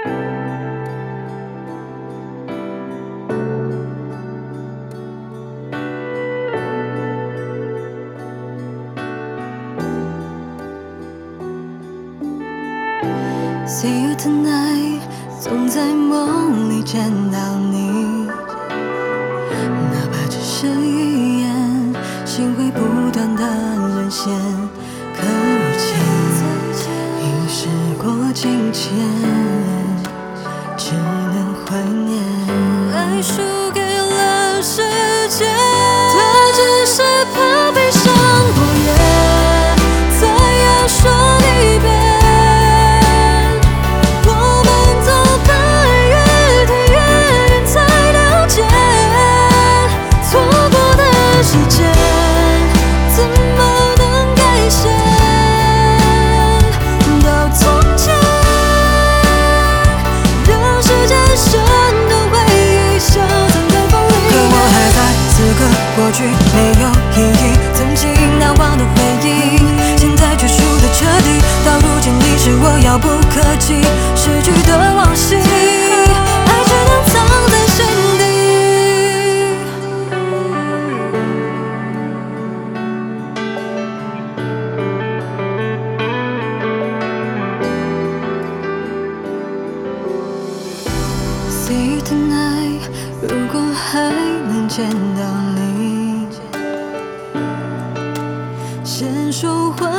See you tonight， 总在梦里见到你，哪怕只是一眼，心会不断的沦陷。可如今已时过境迁，只能怀念。爱输给了时间，他只是怕悲伤过夜，再要说离别。时间怎么能改写到从前？让时间渗透回忆，消散在风里。可我还在此刻，过去没有意义，曾经难忘的回忆，现在却输得彻底。到如今，你是我遥不可及失去的往昔，爱只能藏在心底。See you tonight， 如果还能见到你，先说话。